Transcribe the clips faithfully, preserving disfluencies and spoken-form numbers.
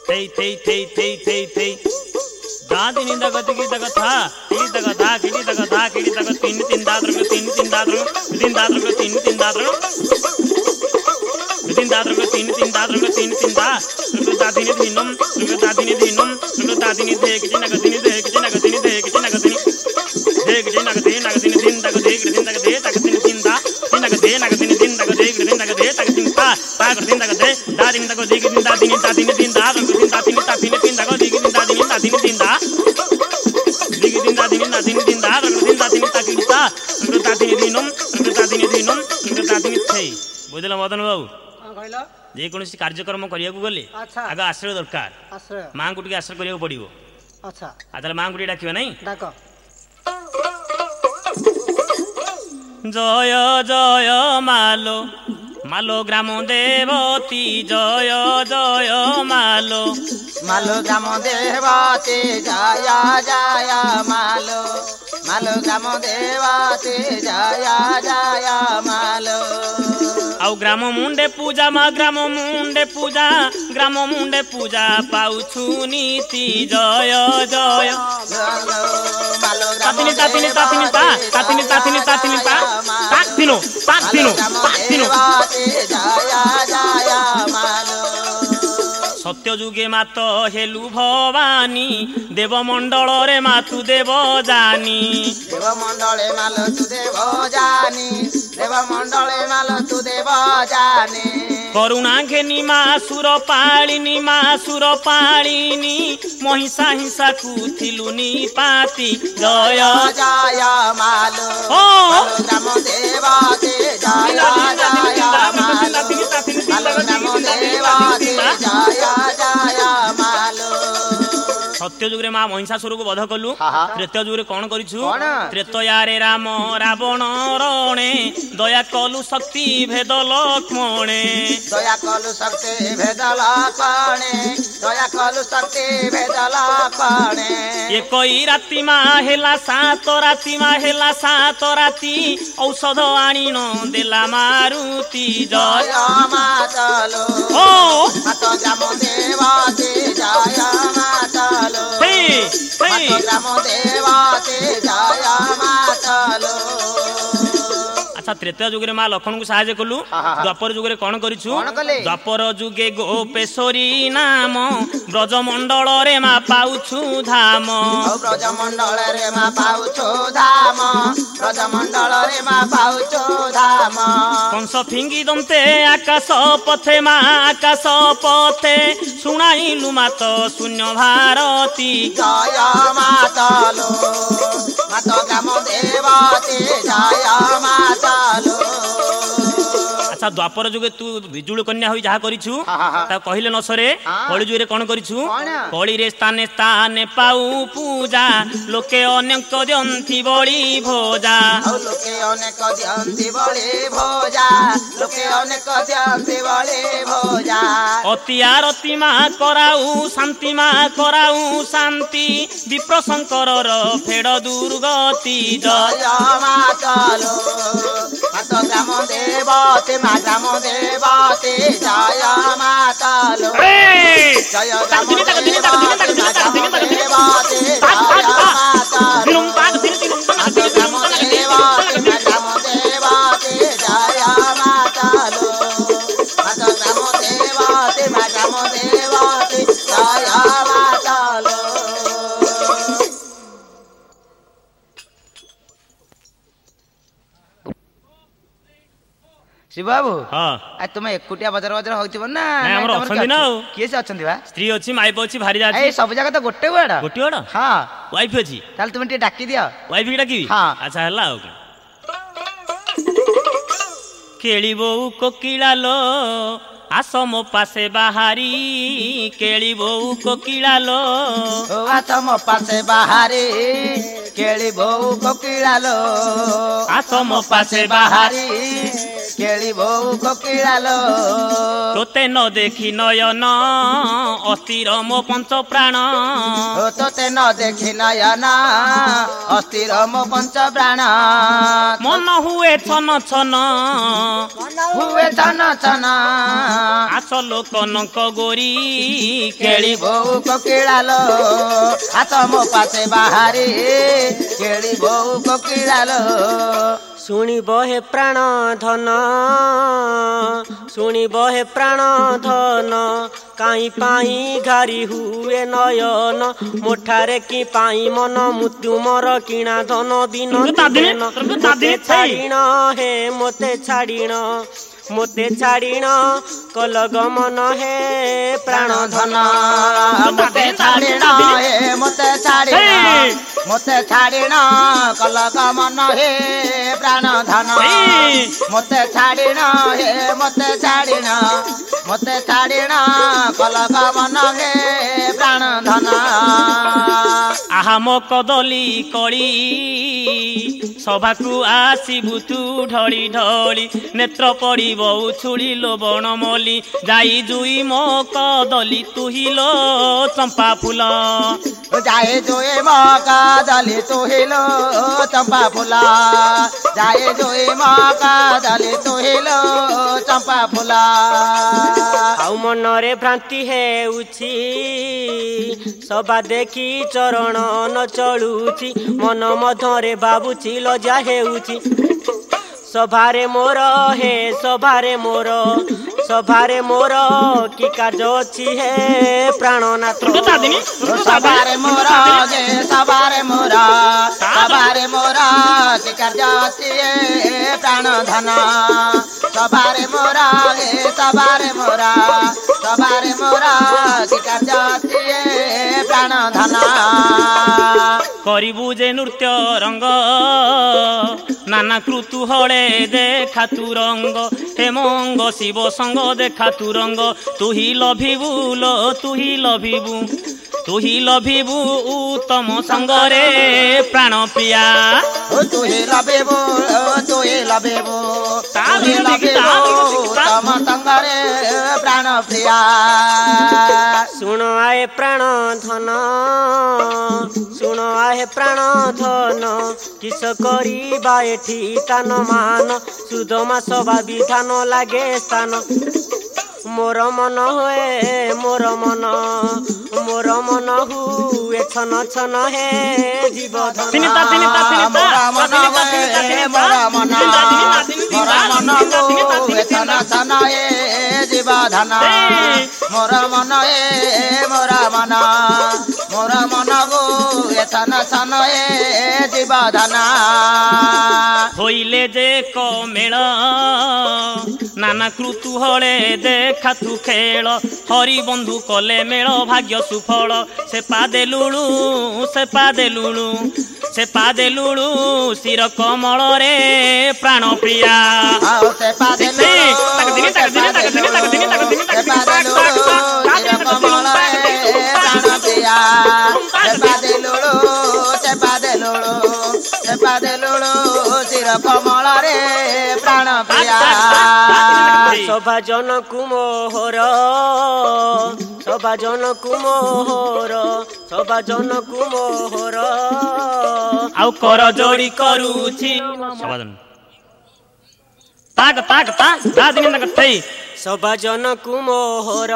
थेई थेई थेई थेई थेई थेई दादिनी दग दिगी दग था किड़ी दग था किड़ी दग था किड़ी दग तीन तीन दादर तीन तीन दादर तीन दादर तीन तीन दादर तीन दादर तीन तीन दादर तीन तीन दा दादिनी दिनम दादिनी दिनम दादिनी देख जिनग दिनी देख जिनग दिनी देख जिनग दिनी देख जिनग दे नग दिनी दिन दग देख दिन दग दे तक दिन दिन दा दिनग दे नग दिनी दिन दग देख दिन दग दे तक दिन ता ता दिन दग दे दा दिन दग देख दिन दा दिनी दा दिनी दिन दा दिन दा दिनी ता दिनी दिन दग देख दिन दा दिनी दा दिनी दिन दा दिगी दिन दा दिनी दा दिनी दिन दा दिन दा दिनी ता किता दा दिनी दिनम दा दिनी दिनम दा दिनी थई बुझला मदन बाबू कहला जे कोनोसी कार्यक्रम करियाकू गले आगे आश्रय दरकार आश्रय मां को टिके आश्रय करियाकू पड़िबो अच्छा आदले मां को डाकियो नहीं डाक जय जय मालो मालो ग्राम देवती जय जय मालो मालो ग्राम देवती जय जय मालो मालो ग्राम देवती जय जय मालो आउ ग्राम मुंडे पूजा मा ग्राम मुंडे पूजा ग्राम मुंडे पूजा पाउछु नीति जय जय तातिनी तातिनी तातिनी ता तातिनी तातिनी तातिनी ता तातिनो तातिनो तातिनो सत्य जुगे मात हेलु भवानी देवमंडल रे मातु देव जानी देवमंडले माल तु देव जानी देवमंडले माल तु देव जानी करुणा घेनी मासुर पालिनी मासुर पालिनी महिषा हिंसा कुथिलुनी पाती जय जय मालो ओ ग्राम देवते जय जय मालो ग्राम देवते जय जय मालो सत्य जुगे माँ महिषासुर को वध कलु त्रेतय जुगे कौन करिछु त्रेतयारे राम रावण रणे दया कलु शक्ति भेद लक्ष्मणे दया कलु शक्ति भेद लक्ष्मणे दया कलु शक्ति भेद लक्ष्मणे एकई राति मा हेला सात राति मा हेला सात राति औषध आनिन देला मारुति जय मातलो ओ मात ग्राम देवते जय मातलो मात ग्राम देवते जय मातलो अच्छा त्रेतय जुगे माँ लक्ष्मण को साहाय्य कलु द्वापर जुगे कौन करिछु द्वापर जुगे गोपेश्वरी नाम ब्रजमंडल रे माँ पाउछु धाम ब्रजमंडल रे माँ पाउछु धाम ब्रजमंडल रे माँ पाउछु धाम कंस फिंगी दंते आकाश पथे माँ आकाश पथे सुनाइलु मात शून्य भारती जय मातलो मात ग्राम देवते जय मातलो अच्छा द्वापर जुगे तू बिजुल कन्या होई जहा करिछु ता कहिले न सरे कली जुगे कौन करिछु कली रे स्थाने स्थाने पाऊ पूजा लोके अनेक दियंती बळी भोजा लोके अनेक दियंती बळी भोजा लोके अनेक दियंती बळी भोजा अति आरती मा कराऊ शांति मा कराऊ शांति विप्र शंकर रो फेड दुर्गति जय मातलो मात ग्राम देवते मा ग्राम देवते जय मातलो जय ग्राम देवते मा ग्राम देवते जय मातलो मात ग्राम देवते मा ग्राम देवते जय मातलो मात ग्राम देवते मा ग्राम देवते जय मातलो शिव बाबू हाँ तुम एकुटिया बजार बजार होइथिबो ना हमर अछंदी ना किए से अछंदी बा स्त्री अछि माइप अछि भारी जाछि ए सब जगह तो गोटे वाडा गोटे वाडा हां वाइफ अछि ताल तुम टे डाकी दियो वाइफ की डाकी हां अच्छा हला हो केळिबो कोकिला लो आसो मो पासे बाहारी केळिबो कोकिला लो आसो मो पासे बाहारी केळिबो कोकिला लो आसो मो पासे बाहारी ଖେଳିବୁ କୋକିଳାଲୋ ତୋତେ ନ ଦେଖି ନୟନ ଅସ୍ଥିର ମୋ ପଞ୍ଚ ପ୍ରାଣ ତୋତେ ନ ଦେଖି ନୟନ ଅସ୍ଥିର ମୋ ପଞ୍ଚ ପ୍ରାଣ ମନ ହୁଏ ଛନ ଛନ ହୁଏ ଛନ ଛନ ଆସ ଲୋକନଙ୍କ ଗୋରି ଖେଳିବୁ କୋକିଳାଲୋ ଆସ ମୋ ପାଶେ ବାହାରି ଖେଳିବୁ କୋକିଳାଲୋ ଶୁଣିବ ହେ ପ୍ରାଣ ଧନ ଶୁଣିବ ହେ ପ୍ରାଣ ଧନ କାହିଁ ପାଇଁ ଘାରି ହୁଏ ନୟନ ମୋଠାରେ କି ପାଇଁ ମନ ମୃତ୍ୟୁ ମୋର କିଣା ଧନ ଦିନ ମୋତେ ଛାଡ଼ିଣ ହେ ମୋତେ ଛାଡ଼ିଣ ମୋତେ ଛାଡ଼ିଣ କଲ ଗମନ ହେ ପ୍ରାଣ ଧନ ମୋତେ ଛାଡ଼ିଣ ହେ ମୋତେ ଛାଡ଼ିଣ ମୋତେ ଛାଡ଼ିଣ କଲ ଗମନ ହେ ପ୍ରାଣ ଧନ ମୋତେ ଛାଡ଼ିଣ ହେ ମୋତେ ଛାଡ଼ିଣ ମୋତେ ଛାଡ଼ିଣ କଲ ଗମନ ହେ ପ୍ରାଣ ଧନ ଆହା ମୋ କଦଲି କଳି ସଭାକୁ ଆସିବୁ ତୁ ଢଳି ଢଳି ନେତ୍ର ପଡ଼ିବ ଉଛୁଳି ଲୋବଣ ମଲି ଯାଇ ଜୁଇ ମୋ କଦଲି ତୁହିଲୋ ଚମ୍ପା ଫୁଲ ଯାଏ ଜୁଇ ମୋ କଦଲି ତୁହିଲୋ ଚମ୍ପା ଫୁଲ ଯାଏ ଜୁଇ ମୋ କଦଲି ତୁହିଲୋ ଚମ୍ପା ଫୁଲ ଆଉ ମନରେ ଭ୍ରାନ୍ତି ହେଉଛି ସବା ଦେଖି ଚରଣ ନ ଚଳୁଛି ମନ ମଧ୍ୟରେ ଭାବୁଛି ଲଜ୍ଜା ହେଉଛି ସଭାରେ ମୋର ହେ ସଭାରେ ମୋର ସଭାରେ ମୋର କି କାର୍ଯ୍ୟ ଅଛି ହେ ପ୍ରାଣନାଥ ସଭାରେ ମୋର ଯେ ସଭାରେ ମୋର ସଭାରେ ମୋର କି କାର୍ଯ୍ୟ ଅଛି ହେ ପ୍ରାଣ ଧନ ସଭାରେ ମୋର ହେ ସଭାରେ ମୋର ସଭାରେ ମୋର କି କାର୍ଯ୍ୟ ଅଛି ହେ ପ୍ରାଣ ଧନ କରିବୁ ଯେ ନୃତ୍ୟ ରଙ୍ଗ ନାନା କୃତୁହଳେ ଦେଖା ତୁ ରଙ୍ଗ ହେ ମଙ୍ଗ ଶିବ ସଙ୍ଗ ଦେଖା ତୁ ରଙ୍ଗ ତୁ ହି ଲଭିବୁ ଲୋ ତୁ ହି ଲଭିବୁ ତୁ ହି ଲଭିବୁ ଉତ୍ତମ ସଙ୍ଗରେ ପ୍ରାଣ ପ୍ରିୟା ତୁ ହି ଲଭିବୁ ତୁ ହି ଲଭିବୁ ତୁ ହି ଲଭିବୁ ଉତ୍ତମ ସଙ୍ଗରେ ପ୍ରାଣ ପ୍ରିୟା ଶୁଣ ଆଏ ପ୍ରାଣ ଧନ ଶୁଣ ଆଏ ପ୍ରାଣ ଧନ କିସ କରିବା ଏଠି ସ୍ଥାନ ମାନ ସୁଧ ମାସ ଭାବି ଧାନ ଲାଗେ ସ୍ଥାନ ମୋର ମନ ହୁଏ ମୋର ମନ ମୋର ମନ ହୁଏ ଛନ ଛନ ହେ ଜୀବ ଧନ ମୋର ମନ ହୁଏ ମୋର ମନ ମୋର ମନ ହୁଏ ଛନ ଛନ ହେ ଜୀବ ଧନ ମୋର ମନ ହେ ମୋର ମନ ମୋର ମନ ହୁଏ ଛନ ଛନ ହେ ଜୀବ ଧନ হইলে যে কমেল নানা কৃতুহলে দেখা তু খেল হরি বন্ধু কলে মেল ভাগ্য সুফল সে পাদে লুলু সে পাদে লুলু সে পাদে লুলু শির কমলরে প্রাণ প্রিয়া সে পাদে লুলু সে পাদে লুলু সে পাদে লুলু শির কমলরে প্রাণ প্রিয়া সে পাদে লুলু সে পাদে লুলু সে পাদে লুলু শির কমলরে প্রাণ প্রিয়া সভা জনকু মোহর সভা জনকু মোহর সভা জনকু মোহর ଆଉ କର ଯୋଡ଼ି କରୁଛି ତାକ ତାକ ତା ଦାଦିନ ତାକ ଥେଇ ସଭା ଜନକୁ ମୋହର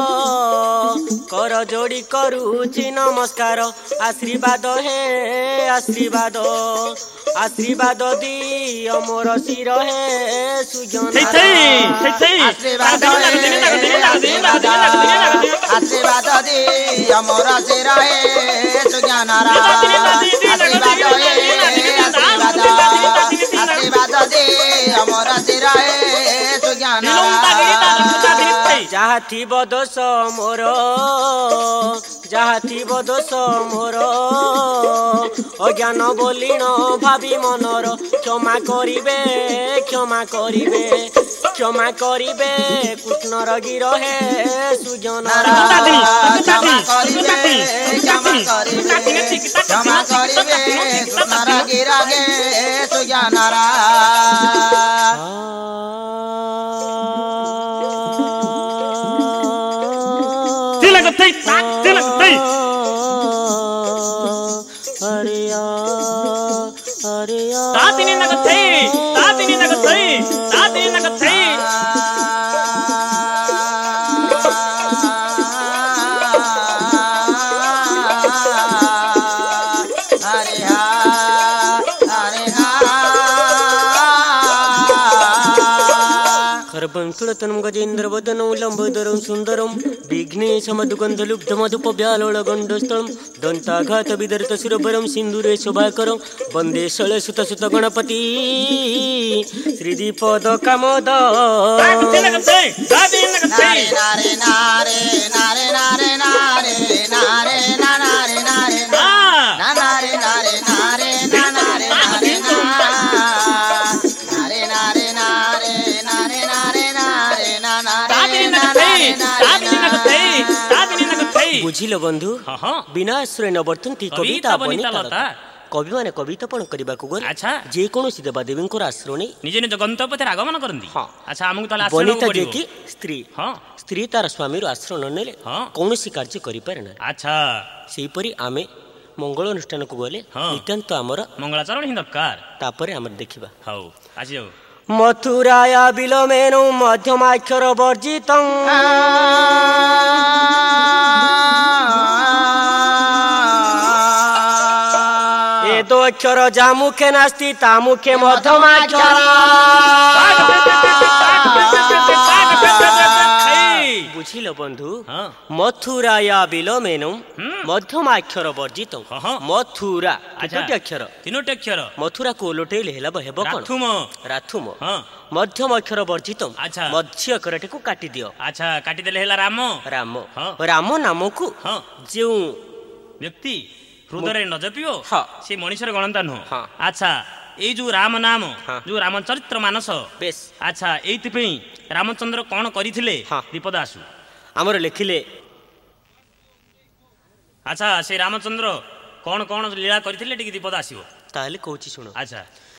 କର ଯୋଡ଼ି କରୁଛି ନମସ୍କାର ଆଶୀର୍ବାଦ ହେ ଆଶୀର୍ବାଦ ଆଶୀର୍ବାଦ ଦିଅ ମୋର ଶିର ହେ ସୁଜନ ଆଶୀର୍ବାଦ ଆଶୀର୍ବାଦ ଦିଅ ମୋର ଶିର ହେ ସୁଜ୍ଞାନର ଆଶୀର୍ବାଦ ହେ ଆଶୀର୍ବାଦ ଆଶୀର୍ବାଦ ଦିଅ ମୋର ଶିର ହେ ସୁଜ୍ଞାନର ଯାହା ଥିବ ଦୋଷ ମୋର ଯାହା ଥିବ ଦୋଷ ମୋର ଅଜ୍ଞାନ ବୋଲିଣ ଭାବି ମନର କ୍ଷମା କରିବେ କ୍ଷମା କରିବେ କ୍ଷମା କରିବେ କୃଷ୍ଣର ଗିର ହେ ସୁଜନ କ୍ଷମା କରିବେ କ୍ଷମା କରିବେ କ୍ଷମା କରିବେ କୃଷ୍ଣର ଗିର ହେ ସୁଜ୍ଞାନର थई ताते नग थई अरे आ अरे आ तातिनी नग थई तातिनी नग थई तातिनी नग थई खरबंसुलतनं गजेन्द्रवदनं लम्बोदरं सुन्दरं विघ्नेशमधुगन्धलुब्धमधुपव्यालोळगण्डस्थलं दन्ताघातविदर्तसुरभरं सिन्दूरे शोभाकरं वन्दे शलसुतसुत गणपति श्रीदीपदकामोद तातिनी नग थई तातिनी नग थई नारे नारे नारे नारे नारे नारे नारे नारे आ नारे नारे नारे नारे नारे नारे नारे नारे नारे नारे नारे तातिनी नग थई तातिनी नग थई तातिनी नग थई बुझिल बंधु हां हां बिना आश्रय नवर्तन्ति कविता बनिता लता कवि माने कवितापण करबाकू गले अच्छा जे कोनोसी देवादेवींकर आश्रय नै निज निज गंतव्य पथरे आगमन करंदी हां अच्छा हमकु तले आश्रय बनिता पड़िबो जे की स्त्री हां स्त्री तार स्वामी आश्रय न नेले हां कोनोसी कार्य करि पारे ना अच्छा सेही परी आमे मंगल अनुष्ठान को गले हाँ। नितांत आमर मंगलाचरण ही दरकार तापरे आमर देखिबा हौ आसी जाऊ मथुराया बिलोमेनु मध्यमाक्षर वर्जितं ए दो अक्षर जा मुखे नास्ति ता मुखे मध्यमाक्षर बुझिल बंधु हाँ मथुराया बिलोमेनु मध्यमाक्षर वर्जितं हाँ, हाँ। मथुरा अच्छा। केतोटी अक्षर तीनोटी अक्षर मथुरा को ओलटेले हेला हेब कोन राथुम राथुम हाँ मध्यम अक्षर वर्जितम अच्छा। मध्य अक्षरटी को काटी दियो अच्छा काटी देले हेला राम राम हाँ। राम नाम को हाँ जो व्यक्ति हृदय न जपियो हाँ। से मनुष्यर गणता नुह हाँ। अच्छा এই जो राम नाम हाँ। जो रामचरित्र मानस बेस अच्छा एइथिपई रामचंद्र कौन करिथिले हाँ। विपदासु आमर लिखिले अच्छा से रामचंद्र कौन कौन लीला करिथिले टिके विपद आसीबो ताले कहूची सुनो अच्छा